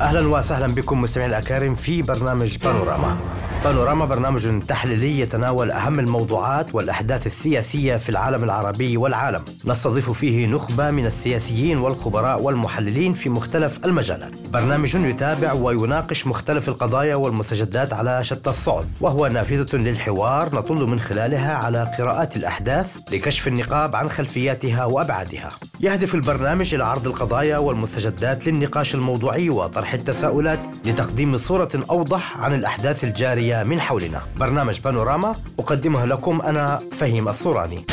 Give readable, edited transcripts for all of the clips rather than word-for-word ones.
أهلا وسهلا بكم مستمعين الأكارم في برنامج بانوراما. بانوراما برنامج تحليلي يتناول أهم الموضوعات والأحداث السياسية في العالم العربي والعالم. نستضيف فيه نخبة من السياسيين والخبراء والمحللين في مختلف المجالات. برنامج يتابع ويناقش مختلف القضايا والمستجدات على شتى الصعد، وهو نافذة للحوار نطل من خلالها على قراءات الأحداث لكشف النقاب عن خلفياتها وأبعادها. يهدف البرنامج إلى عرض القضايا والمستجدات للنقاش الموضوعي وطرح التساؤلات لتقديم صورة أوضح عن الأحداث الجارية من حولنا. برنامج بانوراما أقدمه لكم أنا فهيم الصوراني.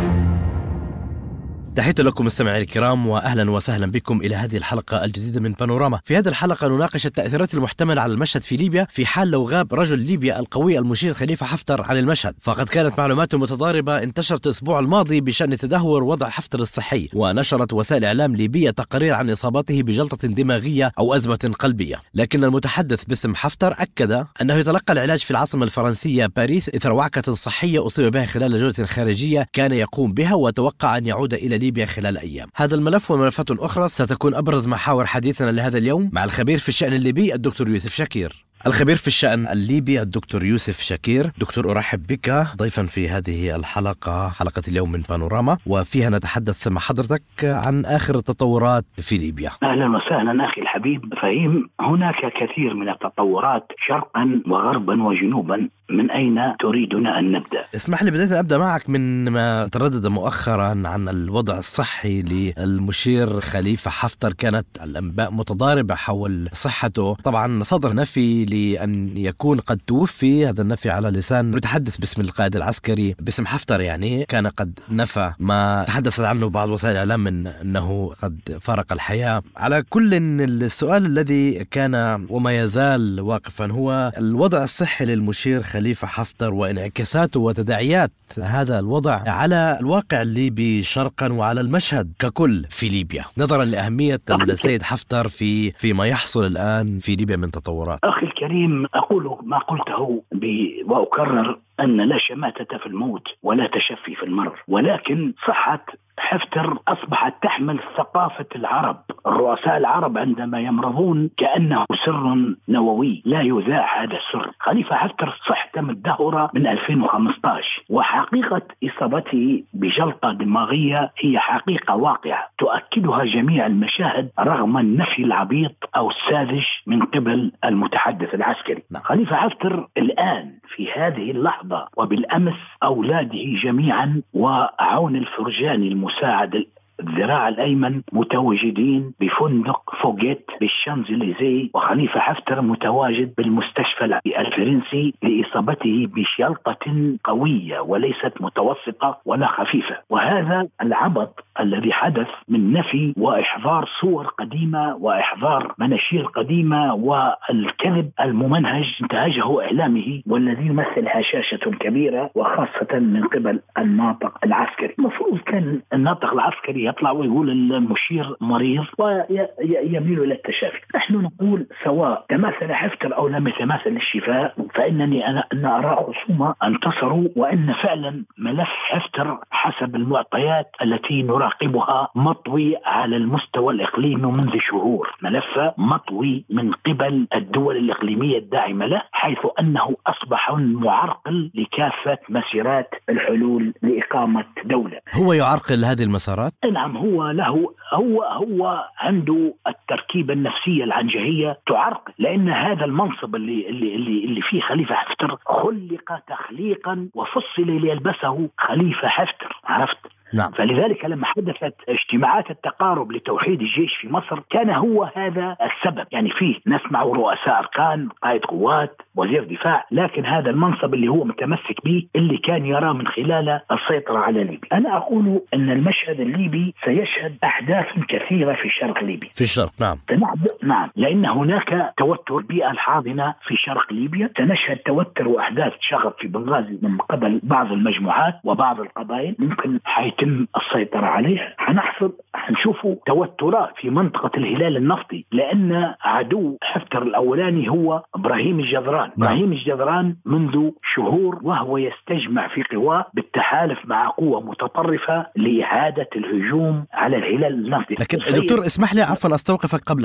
تحية لكم مستمعي الكرام وأهلا وسهلا بكم إلى هذه الحلقة الجديدة من بانوراما. في هذه الحلقة نناقش التأثيرات المحتملة على المشهد في ليبيا في حال لو غاب رجل ليبيا القوي المشير خليفة حفتر عن المشهد. فقد كانت معلومات متضاربة انتشرت الأسبوع الماضي بشأن تدهور وضع حفتر الصحي، ونشرت وسائل إعلام ليبية تقارير عن إصابته بجلطة دماغية أو أزمة قلبية. لكن المتحدث باسم حفتر أكد أنه يتلقى العلاج في العاصمة الفرنسية باريس إثر وعكة صحية أصيب بها خلال جولة خارجية كان يقوم بها، وتوقع أن يعود إلى ليبيا خلال أيام. هذا الملف وملفات أخرى ستكون أبرز محاور حديثنا لهذا اليوم مع الخبير في الشأن الليبي الدكتور يوسف شاكير. الخبير في الشأن الليبي الدكتور يوسف شاكير. دكتور، أرحب بك ضيفا في هذه الحلقة، حلقة اليوم من بانوراما، وفيها نتحدث مع حضرتك عن آخر التطورات في ليبيا. أهلا وسهلا أخي الحبيب فهيم. هناك كثير من التطورات شرقا وغربا وجنوبا. من أين تريدنا أن نبدأ؟ اسمح لي بداية أبدأ معك من ما تردد مؤخرا عن الوضع الصحي للمشير خليفة حفتر. كانت الأنباء متضاربة حول صحته. طبعا صدر نفي لأن يكون قد توفي، هذا النفي على لسان متحدث باسم القائد العسكري باسم حفتر، يعني كان قد نفى ما تحدثت عنه بعض وسائل الإعلام من أنه قد فارق الحياة. على كل السؤال الذي كان وما يزال واقفا هو الوضع الصحي للمشير خليفة حفتر وانعكاساته وتداعيات هذا الوضع على الواقع الليبي شرقا وعلى المشهد ككل في ليبيا، نظرا لأهمية السيد حفتر فيما يحصل الآن في ليبيا من تطورات. أخي الكريم، أقول ما قلته وأكرر أن لا شماتة في الموت ولا تشفي في المرض، ولكن صحة حفتر أصبحت تحمل ثقافة العرب. الرؤساء العرب عندما يمرضون كأنه سر نووي لا يذاع هذا السر. خليفة حفتر صحته متدهورة من 2015، وحقيقة إصابته بجلطة دماغية هي حقيقة واقعة تؤكدها جميع المشاهد رغم النفي العبيط أو الساذج من قبل المتحدث العسكري. خليفة حفتر الآن في هذه اللحظة وبالأمس أولاده جميعا وعون الفرجاني المساعد الذراع الأيمن متواجدين بفندق فوغيت بالشانزليزيه، وخليفة حفتر متواجد بالمستشفى الفرنسي لإصابته بجلطة قوية وليست متوسطة ولا خفيفة. وهذا العبط الذي حدث من نفي وإحضار صور قديمة وإحضار مناشير قديمة والكذب الممنهج انتهجه إعلامه والذي يمثل هشاشة كبيرة، وخاصة من قبل الناطق العسكري. المفروض كان الناطق العسكري يطلع ويقول المشير مريض ويميل إلى التشافي. نحن نقول سواء تماثل حفتر أو لم يتماثل الشفاء، فإنني أنا أرى خصومة انتصروا، وأن فعلا ملف حفتر حسب المعطيات التي نراقبها مطوي على المستوى الإقليمي منذ شهور. ملف مطوي من قبل الدول الإقليمية الداعمة له، حيث أنه أصبح معرقل لكافة مسيرات الحلول لإقامة دولة. هو يعرقل هذه المسارات؟ نعم، هو عنده التركيبة النفسية العنجهية تعرقل، لأن هذا المنصب اللي فيه خليفة حفتر خلق تخليقا وفصل ليلبسه خليفة حفتر، عرفت؟ نعم. فلذلك لما حدثت اجتماعات التقارب لتوحيد الجيش في مصر كان هو هذا السبب. يعني فيه نسمع رؤساء أركان، قائد قوات، وزير دفاع، لكن هذا المنصب اللي هو متمسك به اللي كان يرى من خلاله السيطرة على ليبيا. أنا أقول أن المشهد الليبي سيشهد أحداث كثيرة في شرق ليبيا. في الشرق، نعم. نعم، لأن هناك توتر بيئة الحاضنة في شرق ليبيا. سنشهد توتر وأحداث شغب في بنغازي من قبل بعض المجموعات وبعض القبائل ممكن حيتم السيطرة عليه. هنشوفوا توترات في منطقة الهلال النفطي، لأن عدو حفتر الأولاني هو إبراهيم الجذران. إبراهيم الجذران منذ شهور وهو يستجمع في قواه بالتحالف مع قوة متطرفة لإعادة الهجوم على الهلال النفطي. لكن دكتور اسمح لي عفوا أستوقفك قبل أن ندخل في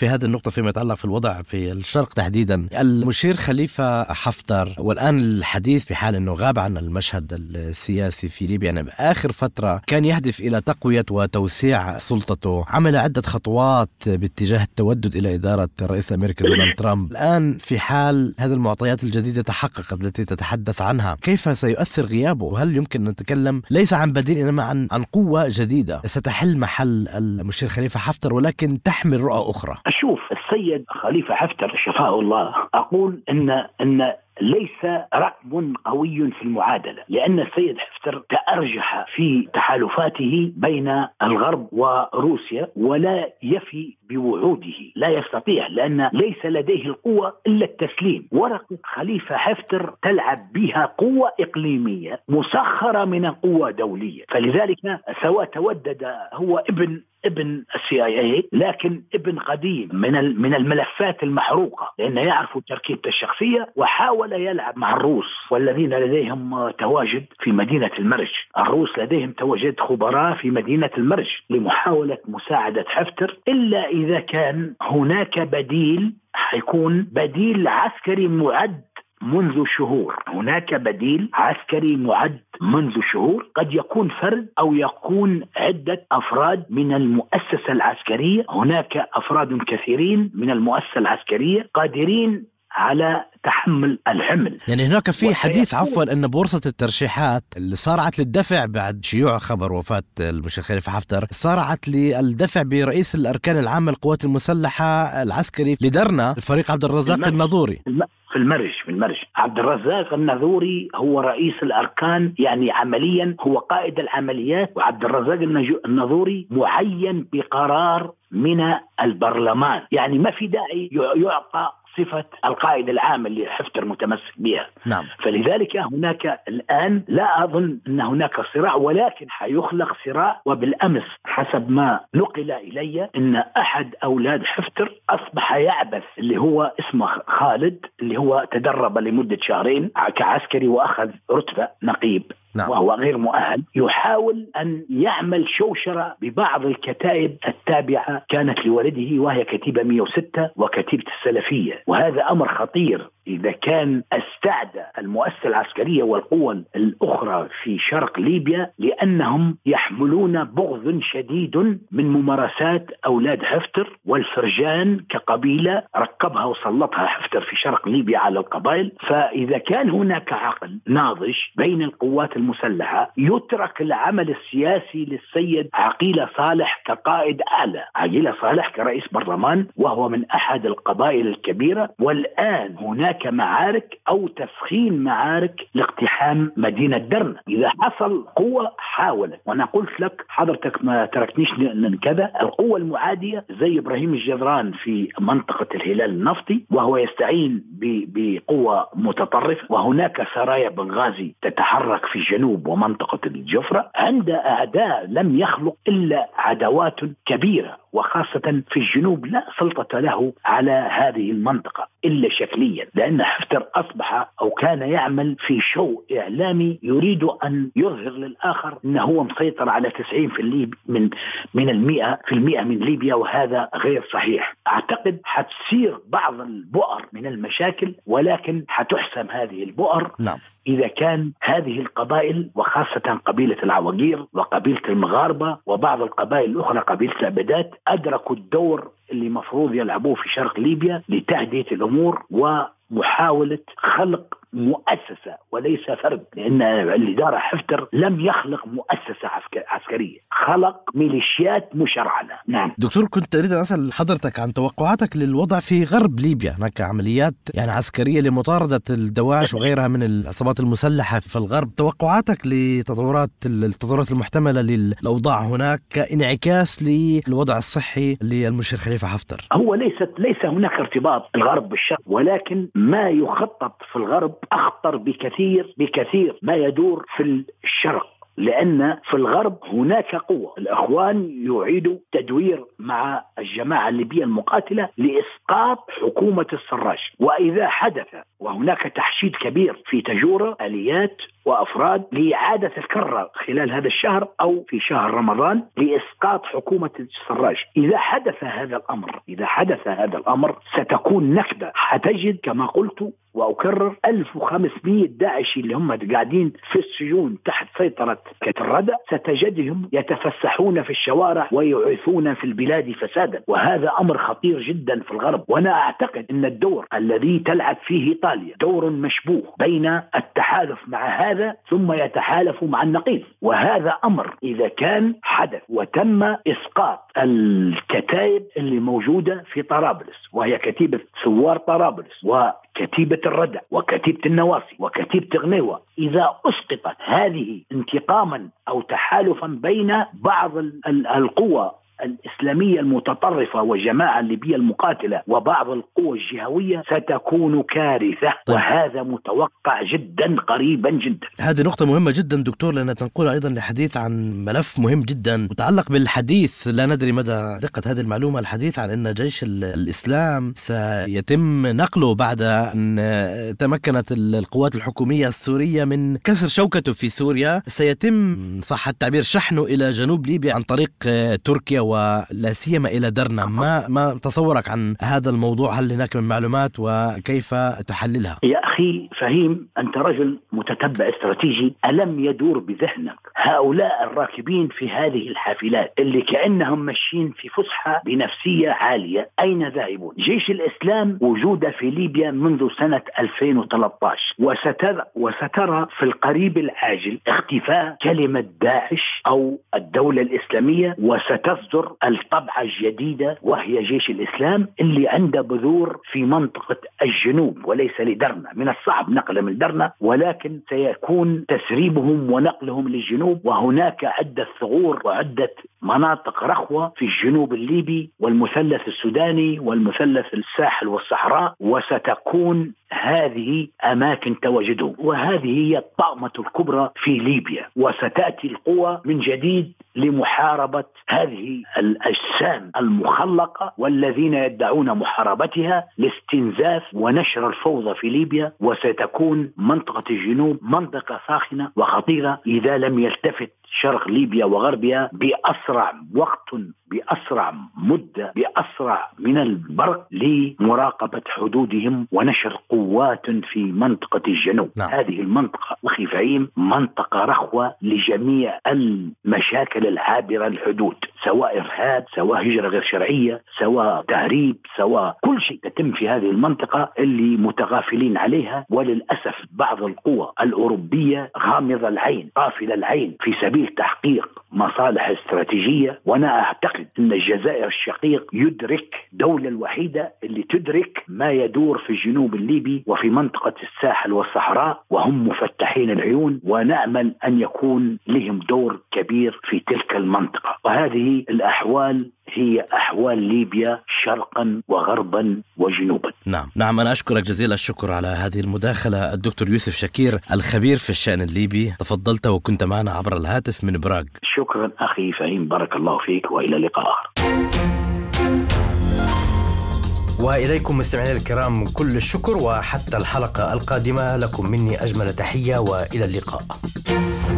هذه النقطة فيما يتعلق في الوضع في الشرق تحديدا. المشير خليفة حفتر والآن الحديث في حال أنه غاب عن المشهد السياسي في ليبيا، يعني آخر فترة كان يهدف إلى تقوية وتوسيع سلطته، عمل عدة خطوات باتجاه التودد إلى إدارة الرئيس الأمريكي دونالد ترامب. الآن في حال هذه المعطيات الجديدة تحققت التي تتحدث عنها، كيف سيؤثر غيابه؟ وهل يمكن أن نتكلم ليس عن بديل إنما عن قوة جديدة ستحل محل المشير خليفة حفتر ولكن تحمل رؤى أخرى؟ أشوف السيد خليفة حفتر شفاه الله، أقول إن ليس رقم قوي في المعادلة، لأن السيد حفتر تأرجح في تحالفاته بين الغرب وروسيا ولا يفي بوعوده، لا يستطيع، لأن ليس لديه القوة إلا التسليم. ورقة خليفة حفتر تلعب بها قوة إقليمية مسخرة من قوة دولية، فلذلك سواء تودد هو ابن CIA لكن ابن قديم من الملفات المحروقة، لأنه يعرف تركيبته الشخصية، وحاول يلعب مع الروس والذين لديهم تواجد في مدينة المرج. الروس لديهم تواجد خبراء في مدينة المرج لمحاولة مساعدة حفتر، إلا إذا كان هناك بديل، حيكون بديل عسكري معد منذ شهور. هناك بديل عسكري معد منذ شهور، قد يكون فرد أو يكون عدة أفراد من المؤسسة العسكرية. هناك أفراد كثيرين من المؤسسة العسكرية قادرين على تحمل الحمل. يعني هناك في حديث أن بورصة الترشيحات اللي صارعت للدفع بعد شيوع خبر وفاة المشير خليفة حفتر، صارعت للدفع برئيس الأركان العامة للقوات المسلحة العسكري لدرنا الفريق عبد الرزاق الناظوري في المرج. عبد الرزاق الناظوري هو رئيس الأركان، يعني عمليا هو قائد العمليات، وعبد الرزاق الناظوري معين بقرار من البرلمان، يعني ما في داعي يعطى صفة القائد العام اللي حفتر متمسك بها. نعم. فلذلك هناك الآن لا أظن أن هناك صراع، ولكن حيخلق صراع. وبالأمس حسب ما نقل إلي أن أحد أولاد حفتر أصبح يعبث، اللي هو اسمه خالد، اللي هو تدرب لمدة شهرين كعسكري وأخذ رتبة نقيب. نعم. وهو غير مؤهل، يحاول أن يعمل شوشرة ببعض الكتائب التابعة كانت لولده، وهي كتيبة 106 وكتيبة السلفية، وهذا أمر خطير إذا كان استعدى المؤسسة العسكرية والقوى الأخرى في شرق ليبيا، لأنهم يحملون بغض شديد من ممارسات أولاد حفتر والفرجان كقبيلة ركبها وسلطها حفتر في شرق ليبيا على القبائل. فإذا كان هناك عقل ناضج بين القوات المسلحة، يترك العمل السياسي للسيد عقيلة صالح كقائد أعلى، عقيلة صالح كرئيس برلمان وهو من أحد القبائل الكبيرة. والآن هناك معارك أو تسخين معارك لاقتحام مدينة درنا. إذا حصل قوة حاولت، وأنا قلت لك حضرتك ما تركنيش كذا، القوة المعادية زي إبراهيم الجذران في منطقة الهلال النفطي وهو يستعين بقوة متطرفة، وهناك سرايا بنغازي تتحرك في جنوب ومنطقة الجفرة، عند أعداء لم يخلق إلا عداوات كبيرة، وخاصة في الجنوب لا سلطة له على هذه المنطقة إلا شكليا، لأن حفتر أصبح أو كان يعمل في شو إعلامي يريد أن يظهر للآخر أنه هو مسيطر على 90% من 100% من ليبيا، وهذا غير صحيح. أعتقد حتصير بعض البؤر من المشاكل، ولكن حتحسم هذه البؤر. نعم. إذا كان هذه القبائل وخاصة قبيلة العواقير وقبيلة المغاربة وبعض القبائل الأخرى قبيلة العبيدات أدركوا الدور اللي مفروض يلعبوه في شرق ليبيا لتهدئة الأمور ومحاولة خلق مؤسسة وليس فرد، لأن الإدارة حفتر لم يخلق مؤسسة عسكرية، خلق ميليشيات مشرعنة. نعم دكتور، كنت أريد أن أسأل حضرتك عن توقعاتك للوضع في غرب ليبيا. هناك عمليات يعني عسكرية لمطاردة الدواعش وغيرها من العصابات المسلحة في الغرب. توقعاتك للتطورات المحتملة للأوضاع هناك كإنعكاس للوضع الصحي للمشير خليفة حفتر؟ هو ليس هناك ارتباط الغرب بالشرق، ولكن ما يخطط في الغرب أخطر بكثير ما يدور في الشرق، لأن في الغرب هناك قوة. الإخوان يعيدوا تدوير مع الجماعة الليبية المقاتلة لإسقاط حكومة السراج، وإذا حدث وهناك تحشيد كبير في تجورة آليات وأفراد لإعادة الكرة خلال هذا الشهر أو في شهر رمضان لإسقاط حكومة السراج. إذا حدث هذا الأمر ستكون نكبة. حتجد كما قلت وأكرر 1500 داعشي اللي هم قاعدين في السجون تحت سيطرة كتردة ستجدهم يتفسحون في الشوارع ويعيثون في البلاد فسادا، وهذا أمر خطير جدا في الغرب. وأنا أعتقد أن الدور الذي تلعب فيه إيطاليا دور مشبوه بين التحالف مع هذا ثم يتحالف مع النقيض، وهذا أمر إذا كان حدث وتم إسقاط الكتائب اللي موجودة في طرابلس وهي كتيبة ثوار طرابلس وكتيبة الردع وكتيبة النواصي وكتيبة غنيوة، إذا أسقطت هذه انتقاما أو تحالفا بين بعض القوى الإسلامية المتطرفة والجماعة الليبية المقاتلة وبعض القوى الجهوية ستكون كارثة، وهذا متوقع جدا قريبا جدا. هذه نقطة مهمة جدا دكتور، لأنها تنقل أيضا لحديث عن ملف مهم جدا متعلق بالحديث، لا ندري مدى دقة هذه المعلومة، الحديث عن أن جيش الإسلام سيتم نقله بعد أن تمكنت القوات الحكومية السورية من كسر شوكته في سوريا، سيتم صح التعبير شحنه إلى جنوب ليبيا عن طريق تركيا ولا سيما إلى درنا. ما تصورك عن هذا الموضوع؟ هل هناك من معلومات وكيف تحللها؟ يا أخي فهيم، أنت رجل متتبع استراتيجي، ألم يدور بذهنك هؤلاء الراكبين في هذه الحافلات اللي كأنهم ماشيين في فسحة بنفسية عالية أين ذاهبون؟ جيش الإسلام وجوده في ليبيا منذ سنة 2013 وسترى في القريب العاجل اختفاء كلمة داعش أو الدولة الإسلامية، وستصدر الطبعة الجديدة وهي جيش الإسلام اللي عنده بذور في منطقة الجنوب وليس لدرنا. من الصعب نقلهم لدرنا، ولكن سيكون تسريبهم ونقلهم للجنوب، وهناك عدة ثغور وعدة مناطق رخوة في الجنوب الليبي والمثلث السوداني والمثلث الساحل والصحراء، وستكون هذه أماكن تواجدهم، وهذه هي الطامة الكبرى في ليبيا. وستأتي القوى من جديد لمحاربة هذه الأجسام المخلقة والذين يدعون محاربتها لاستنزاف ونشر الفوضى في ليبيا، وستكون منطقة الجنوب منطقة ساخنة وخطيرة إذا لم يلتفت شرق ليبيا وغربها بأسرع وقت، بأسرع مدة، بأسرع من البرق لمراقبة حدودهم ونشر قوات في منطقة الجنوب. هذه المنطقة أخي فهيم منطقة رخوة لجميع المشاكل العابرة الحدود، سواء إرهاب، سواء هجرة غير شرعية، سواء تهريب، سواء كل شيء تتم في هذه المنطقة اللي متغافلين عليها. وللأسف بعض القوى الأوروبية غامضة العين قافلة العين في سبيل تحقيق مصالح استراتيجية. وأنا أعتقد أن الجزائر الشقيق يدرك، دولة الوحيدة اللي تدرك ما يدور في الجنوب الليبي وفي منطقة الساحل والصحراء، وهم مفتحين العيون، ونأمل أن يكون لهم دور كبير في تلك المنطقة. وهذه الأحوال هي أحوال ليبيا شرقا وغربا وجنوبا. نعم أنا أشكرك جزيل الشكر على هذه المداخلة الدكتور يوسف شكير الخبير في الشأن الليبي، تفضلت وكنت معنا عبر الهاتف من براغ. شكرا أخي فهيم، بارك الله فيك، وإلى لقاء آخر. وإليكم مستمعينا الكرام كل الشكر، وحتى الحلقة القادمة لكم مني أجمل تحية وإلى اللقاء.